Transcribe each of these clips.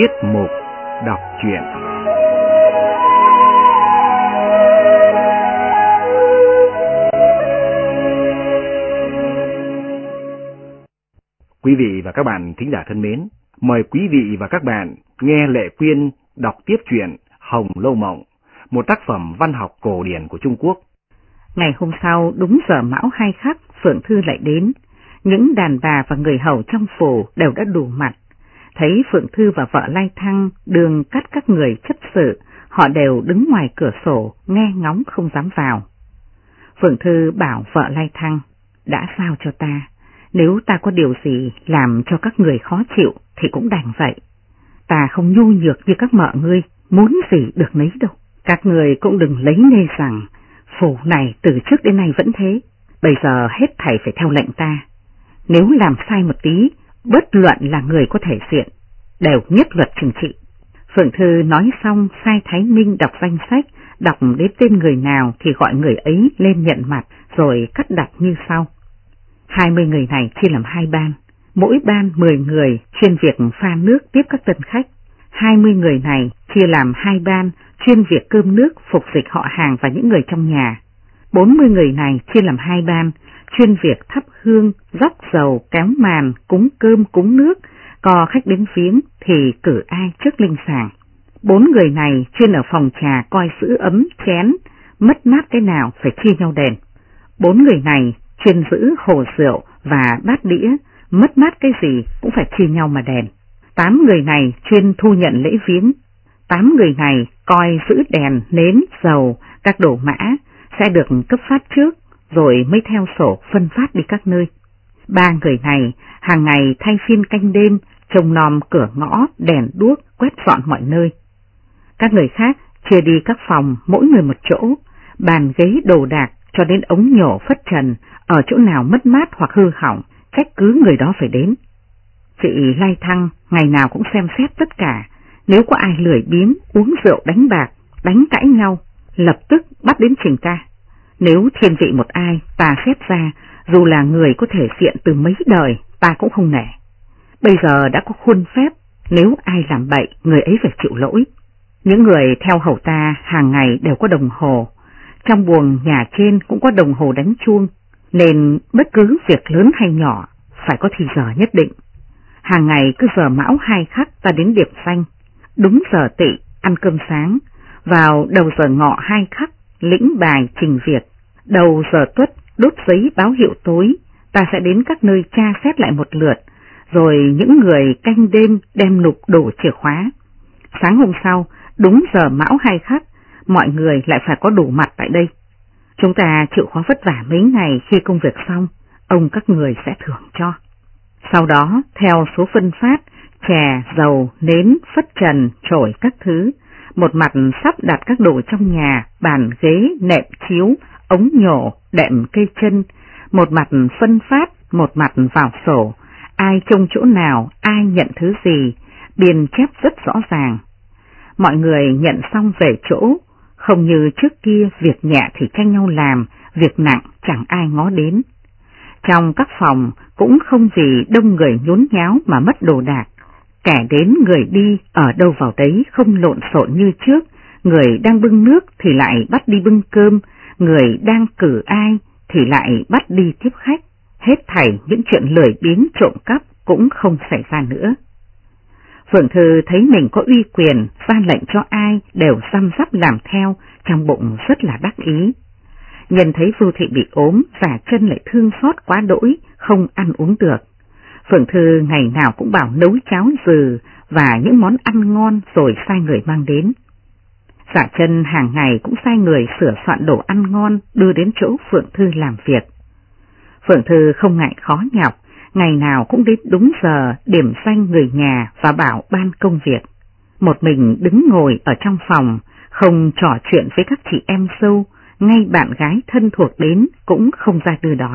Tiết mục đọc truyện. Quý vị và các bạn thính giả thân mến, mời quý vị và các bạn nghe Lệ Quyên đọc tiếp truyện Hồng Lâu Mộng, một tác phẩm văn học cổ điển của Trung Quốc. Ngày hôm sau, đúng giờ mão 2 khắc, Phượng Thư lại đến. Những đàn bà và người hầu trong phủ đều đã đủ mặt. Thấy Phượng Thư và vợ Lai Thăng đường cắt các người chấp sự, họ đều đứng ngoài cửa sổ, nghe ngóng không dám vào. Phượng Thư bảo vợ Lai Thăng, đã sao cho ta, nếu ta có điều gì làm cho các người khó chịu thì cũng đành vậy. Ta không nhu nhược như các mợ ngươi, muốn gì được nấy đâu. Các người cũng đừng lấy nê rằng, phủ này từ trước đến nay vẫn thế, bây giờ hết thảy phải theo lệnh ta. Nếu làm sai một tí, bất luận là người có thể diện, đều nhất luật trừng trị. Phượng Thư nói xong sai Thái Minh đọc danh sách, đọc đến tên người nào thì gọi người ấy lên nhận mặt, rồi cắt đặt như sau. 20 người này chia làm 2 ban, mỗi ban 10 người chuyên việc pha nước tiếp các tân khách. 20 người này chia làm 2 ban chuyên việc cơm nước phục dịch họ hàng và những người trong nhà. 40 người này chia làm 2 ban chuyên việc thắp hương, róc dầu, kéo màn, cúng cơm, cúng nước, có khách đến viếng thì cử ai trước linh sàng. 4 người này chuyên ở phòng trà coi giữ ấm, chén, mất mát cái nào phải chia nhau đèn. 4 người này chuyên giữ hồ rượu và bát đĩa, mất mát cái gì cũng phải chia nhau mà đèn. 8 người này chuyên thu nhận lễ viếng. 8 người này coi giữ đèn, nến, dầu, các đồ mã sẽ được cấp phát trước, rồi mới theo sổ phân phát đi các nơi. 3 người này hàng ngày thay phiên canh đêm, trông nom cửa ngõ, đèn đuốc, quét dọn mọi nơi. Các người khác chia đi các phòng, mỗi người một chỗ, bàn ghế đồ đạc cho đến ống nhổ phất trần, ở chỗ nào mất mát hoặc hư hỏng, trách cứ người đó phải đến. Chị Lai Thăng ngày nào cũng xem xét tất cả, nếu có ai lười biếng, uống rượu đánh bạc, đánh cãi nhau, lập tức bắt đến trình ta. Nếu thiên vị một ai, ta xét ra, dù là người có thể diện từ mấy đời, ta cũng không nể. Bây giờ đã có khuôn phép, nếu ai làm bậy, người ấy phải chịu lỗi. Những người theo hầu ta hàng ngày đều có đồng hồ, trong buồng nhà trên cũng có đồng hồ đánh chuông, nên bất cứ việc lớn hay nhỏ phải có thì giờ nhất định. Hàng ngày cứ giờ mão 2 khắc ta đến điệp danh, đúng giờ tỵ ăn cơm sáng, vào đầu giờ ngọ 2 khắc lĩnh bài trình việc, đầu giờ tuất đốt giấy báo hiệu tối, ta sẽ đến các nơi tra xét lại một lượt, rồi những người canh đêm đem nộp đổ chìa khóa. Sáng hôm sau, đúng giờ mão 2 khắc, mọi người lại phải có đủ mặt tại đây. Chúng ta chịu khó vất vả mấy ngày, khi công việc xong, ông các người sẽ thưởng cho. Sau đó, theo số phân phát, chè, dầu, nến, phất trần, chổi các thứ, một mặt sắp đặt các đồ trong nhà, bàn ghế, nệm chiếu, ống nhổ, đệm cây chân, một mặt phân phát, một mặt vào sổ, ai trông chỗ nào, ai nhận thứ gì, biên chép rất rõ ràng. Mọi người nhận xong về chỗ, không như trước kia việc nhẹ thì tranh nhau làm, việc nặng chẳng ai ngó đến. Trong các phòng cũng không vì đông người nhốn nháo mà mất đồ đạc, kẻ đến người đi ở đâu vào đấy, không lộn xộn như trước, người đang bưng nước thì lại bắt đi bưng cơm, người đang cử ai thì lại bắt đi tiếp khách, hết thảy những chuyện lười biếng trộm cắp cũng không xảy ra nữa. Phượng Thư thấy mình có uy quyền, ra lệnh cho ai đều răm rắp làm theo, trong bụng rất là đắc ý. Nhân thấy Vưu Thị bị ốm, giả chân lại thương xót quá đỗi, không ăn uống được. Phượng Thư ngày nào cũng bảo nấu cháo dừ và những món ăn ngon rồi sai người mang đến. Giả chân hàng ngày cũng sai người sửa soạn đồ ăn ngon đưa đến chỗ Phượng Thư làm việc. Phượng Thư không ngại khó nhọc, ngày nào cũng đến đúng giờ điểm danh người nhà và bảo ban công việc. Một mình đứng ngồi ở trong phòng, không trò chuyện với các chị em dâu, ngay bạn gái thân thuộc đến cũng không ra đưa đón.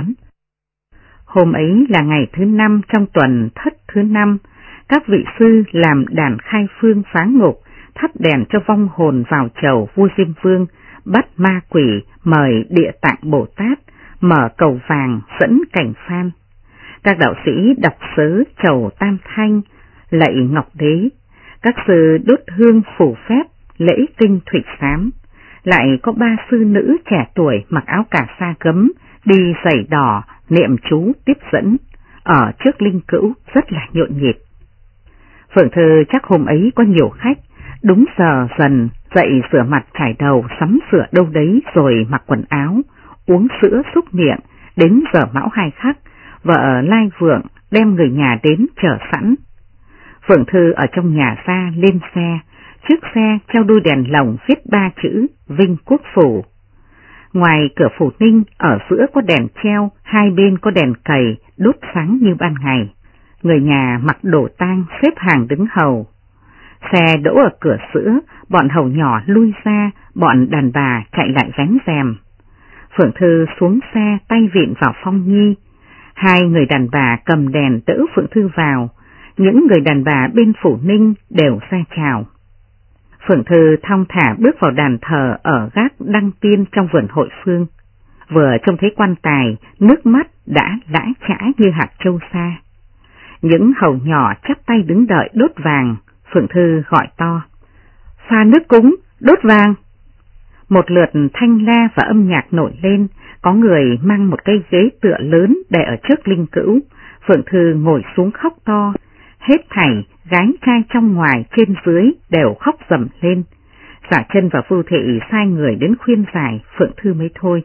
Hôm ấy là ngày thứ 5 trong tuần Thất thứ 5, các vị sư làm đàn khai phương phá ngục, thắp đèn cho vong hồn vào chầu vua Diêm Vương, bắt ma quỷ, mời Địa Tạng Bồ Tát, mở cầu vàng dẫn cảnh phan. Các đạo sĩ đọc sớ chầu Tam Thanh, lạy Ngọc Đế. Các sư đốt hương phù phép, lễ kinh thủy sám. Lại có 3 sư nữ trẻ tuổi mặc áo cà sa gấm, đi giày đỏ, niệm chú tiếp dẫn, ở trước linh cữu rất là nhộn nhịp. Phượng Thư chắc hôm ấy có nhiều khách, đúng giờ dần dậy rửa mặt chải đầu, sắm sửa đâu đấy rồi mặc quần áo, uống sữa xúc miệng, đến giờ mão 2 khắc, vợ Lai Vượng đem người nhà đến chờ sẵn. Phượng Thư ở trong nhà ra lên xe, trước xe treo đuôi đèn lồng viết 3 chữ Vinh Quốc Phủ. Ngoài cửa phủ ninh ở giữa có đèn treo, hai bên có đèn cầy đốt sáng như ban ngày. Người nhà mặc đồ tang xếp hàng đứng hầu. Xe đỗ ở cửa sữa, bọn hầu nhỏ lui ra, bọn đàn bà chạy lại vén rèm. Phượng Thư xuống xe tay vịn vào Phong Nhi. 2 người đàn bà cầm đèn đỡ Phượng Thư vào. Những người đàn bà bên phủ ninh đều ra chào. Phượng Thư thong thả bước vào đàn thờ ở gác Đăng Tiên trong vườn hội phương. Vừa trông thấy quan tài, nước mắt đã lã chã như hạt châu sa. Những hầu nhỏ chắp tay đứng đợi đốt vàng. Phượng Thư gọi to: "Pha nước cúng, đốt vàng!" Một lượt thanh la và âm nhạc nổi lên, có người mang một cây ghế tựa lớn để ở trước linh cữu. Phượng Thư ngồi xuống khóc to, hết thảy gái trai trong ngoài trên dưới đều khóc rầm lên. Giả Chân và Phu Thị sai người đến khuyên giải, Phượng Thư mới thôi.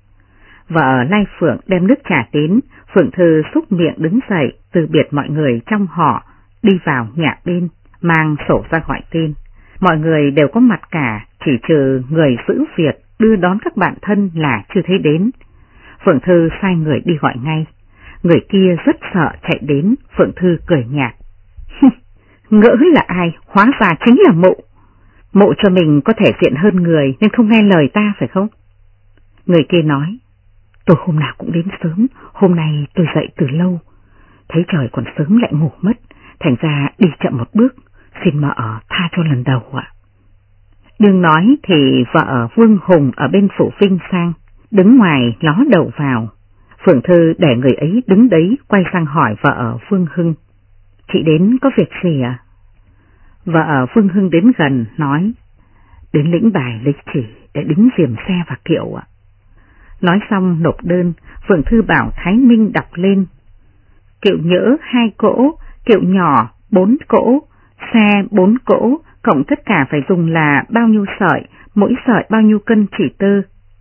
Vợ Lai Phượng đem nước trà đến, Phượng Thư xúc miệng đứng dậy, từ biệt mọi người trong họ, đi vào nhà bên, mang sổ ra gọi tên. Mọi người đều có mặt cả, chỉ trừ người giữ việc đưa đón các bạn thân là chưa thấy đến. Phượng Thư sai người đi gọi ngay. Người kia rất sợ chạy đến, Phượng Thư cười nhạt: "Ngỡ là ai, hóa ra chính là Mụ. Mụ cho mình có thể diện hơn người nên không nghe lời ta phải không?" Người kia nói: "Tôi hôm nào cũng đến sớm, hôm nay tôi dậy từ lâu. Thấy trời còn sớm lại ngủ mất, thành ra đi chậm một bước, xin mợ tha cho lần đầu ạ." Đừng nói thì vợ Vương Hùng ở bên phủ Vinh sang, đứng ngoài ló đầu vào. Phượng Thư để người ấy đứng đấy, quay sang hỏi vợ Vương Hưng: "Chị đến có việc gì ạ?" Vợ Vương Hưng đến gần nói: "Đến lĩnh bài lịch chỉ để đính diềm xe và kiệu ạ." Nói xong nộp đơn, Phượng Thư bảo Thái Minh đọc lên: "Kiệu nhỡ 2 cỗ, kiệu nhỏ 4 cỗ, xe 4 cỗ, cộng tất cả phải dùng là bao nhiêu sợi, mỗi sợi bao nhiêu cân chỉ tơ."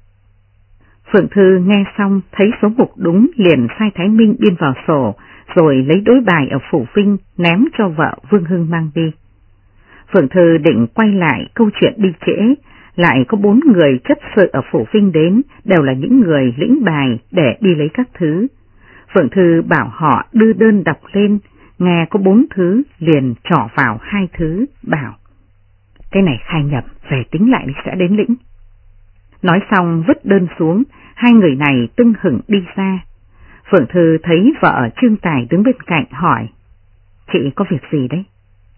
Phượng Thư nghe xong thấy số mục đúng, liền sai Thái Minh biên vào sổ, rồi lấy đối bài ở phủ Vinh ném cho vợ Vương Hưng mang đi. Phượng Thư định quay lại câu chuyện đi trễ, lại có 4 người chấp sự ở phủ Vinh đến, đều là những người lĩnh bài để đi lấy các thứ. Phượng Thư bảo họ đưa đơn đọc lên, nghe có 4 thứ liền trỏ vào 2 thứ, bảo: "Cái này khai nhập, về tính lại sẽ đến lĩnh." Nói xong vứt đơn xuống, 2 người này tưng hửng đi ra. Phượng Thư thấy vợ Trương Tài đứng bên cạnh hỏi: "Chị có việc gì đấy?"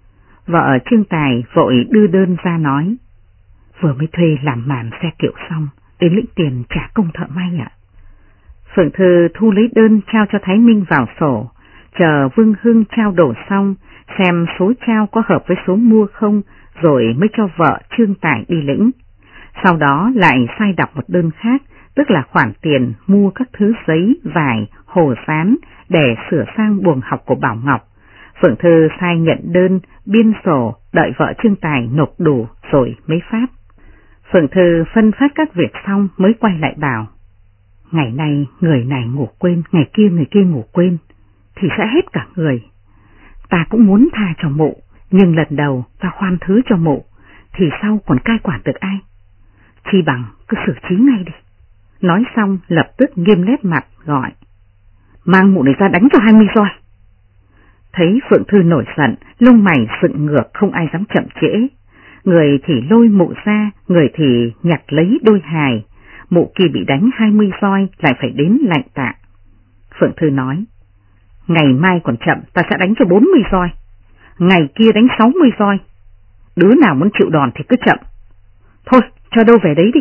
Vợ Trương Tài vội đưa đơn ra nói: "Vừa mới thuê làm màn xe kiệu xong, đến lĩnh tiền trả công thợ may ạ." Phượng Thư thu lấy đơn trao cho Thái Minh vào sổ, chờ Vương Hưng trao đổ xong, xem số trao có hợp với số mua không, rồi mới cho vợ Trương Tài đi lĩnh. Sau đó lại sai đọc một đơn khác, tức là khoản tiền mua các thứ giấy, vải, hồ sán để sửa sang buồng học của Bảo Ngọc. Phượng Thư sai nhận đơn, biên sổ, đợi vợ Trương Tài nộp đủ rồi mới phát. Phượng Thư phân phát các việc xong mới quay lại bảo: "Ngày nay người này ngủ quên, ngày kia người kia ngủ quên, thì sẽ hết cả người. Ta cũng muốn tha cho Mụ, nhưng lần đầu ta khoan thứ cho Mụ, thì sau còn cai quản được ai? Chi bằng cứ xử trí ngay đi." Nói xong lập tức nghiêm nét mặt gọi: "Mang Mụ này ra đánh cho 20 roi." Thấy Phượng Thư nổi giận, lông mày dựng ngược, không ai dám chậm trễ. Người thì lôi Mụ ra, người thì nhặt lấy đôi hài. Mụ kia bị đánh 20 roi lại phải đến lạnh tạ. Phượng Thư nói: "Ngày mai còn chậm, ta sẽ đánh cho 40 roi. Ngày kia đánh 60 roi. Đứa nào muốn chịu đòn thì cứ chậm. Thôi, cho đâu về đấy đi."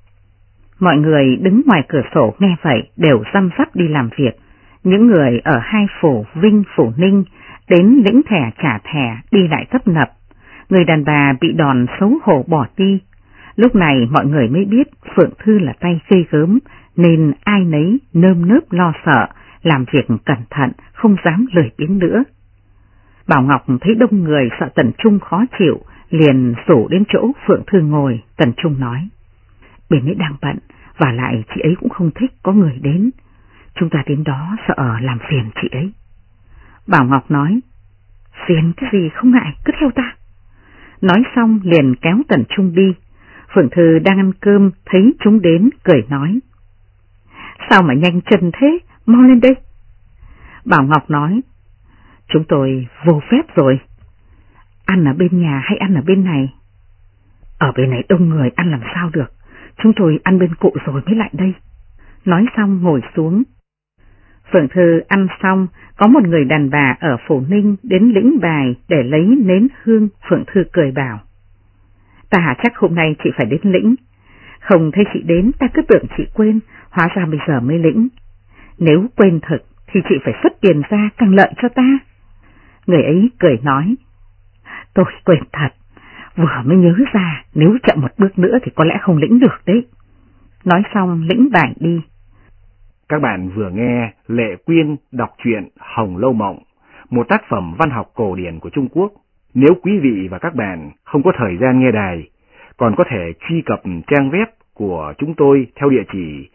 Mọi người đứng ngoài cửa sổ nghe vậy đều răm rắp đi làm việc. Những người ở 2 phủ Vinh, phủ Ninh đến lĩnh thẻ trả thẻ đi lại tấp nập. Người đàn bà bị đòn xấu hổ bỏ đi. Lúc này mọi người mới biết Phượng Thư là tay ghê gớm, nên ai nấy nơm nớp lo sợ, làm việc cẩn thận, không dám lười biếng nữa. Bảo Ngọc thấy đông người sợ Tần Trung khó chịu, liền rủ đến chỗ Phượng Thư ngồi. Tần Trung nói: bên ấy đang bận, và lại chị ấy cũng không thích có người đến. Chúng ta đến đó sợ làm phiền chị ấy. Bảo Ngọc nói: phiền cái gì không ngại, cứ theo ta. Nói xong liền kéo Tần Trung đi. Phượng Thư đang ăn cơm thấy chúng đến, cười nói: sao mà nhanh chân thế, mau lên đây. Bảo Ngọc nói: chúng tôi vô phép rồi. Ăn ở bên nhà hay ăn ở bên này? Ở bên này đông người, ăn làm sao được. Chúng tôi ăn bên cụ rồi mới lại đây. Nói xong ngồi xuống. Phượng Thư ăn xong, có một người đàn bà ở Phổ Ninh đến lĩnh bài để lấy nến hương. Phượng Thư cười bảo: ta chắc hôm nay chị phải đến lĩnh. Không thấy chị đến ta cứ tưởng chị quên, hóa ra bây giờ mới lĩnh. Nếu quên thật thì chị phải xuất tiền ra càng lợi cho ta. Người ấy cười nói: tôi quên thật, vừa mới nhớ ra, nếu chậm một bước nữa thì có lẽ không lĩnh được đấy. Nói xong lĩnh bài đi. Các bạn vừa nghe Lệ Quyên đọc truyện Hồng Lâu Mộng, một tác phẩm văn học cổ điển của Trung Quốc. Nếu quý vị và các bạn không có thời gian nghe đài, còn có thể truy cập trang web của chúng tôi theo địa chỉ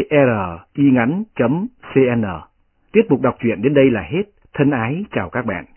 vietnamese.cringắn.cn. Tiết mục đọc truyện đến đây là hết. Thân ái chào các bạn.